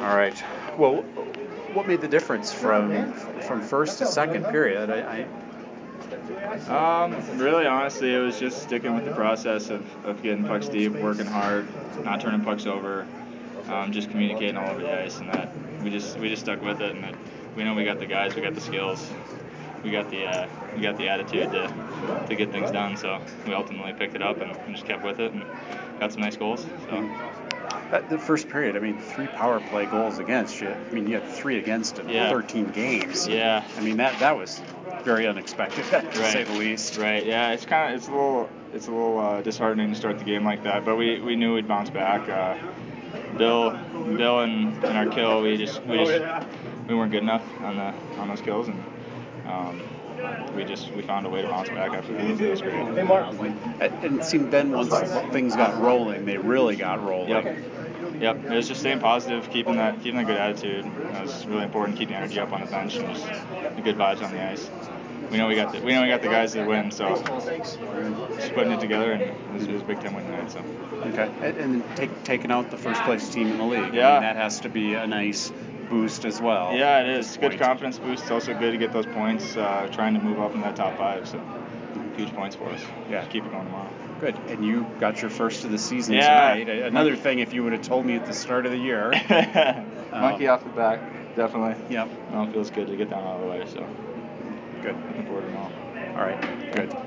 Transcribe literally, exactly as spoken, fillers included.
All right. Well, what made the difference from from first to second period? I, I... Um, really, honestly, it was just sticking with the process of, of getting pucks deep, working hard, not turning pucks over, um, just communicating all over the ice, and that we just we just stuck with it, and that we know we got the guys, we got the skills, we got the uh, we got the attitude to to get things done. So we ultimately picked it up and, and just kept with it and got some nice goals. So. At the first period, I mean, three power play goals against you. I mean, you had three against in yeah. thirteen games. Yeah. I mean, that that was very unexpected, to right. say the least. Right. Yeah. It's kind of it's a little it's a little uh, disheartening to start the game like that, but we, we knew we'd bounce back. Uh, Bill, Bill, and, and our kill, we just we just we weren't good enough on the on those kills, and um, we just we found a way to bounce back after the game. It was great. And it seemed then once things got rolling, they really got rolling. Yep. Yep. It was just staying positive, keeping that keeping that good attitude. It was really important. Keeping the energy up on the bench and just the good vibes on the ice. We know we got the we know we got the guys that win, so just putting it together, and it was, it was a big time win tonight. So. Okay. And, and take, taking out the first place team in the league. Yeah. I mean, that has to be a nice boost as well. Yeah, it is. Good confidence boost. It's also good to get those points, uh, trying to move up in that top five. So huge points for us. Yeah. Just keep it going tomorrow. Good. And you got your first of the season yeah. tonight. Another Monkey. thing, if you would have told me at the start of the year. Monkey um, off the back, definitely. Yep. No, it feels good to get that out of the way. So good. Looking forward to it all. All right. Good.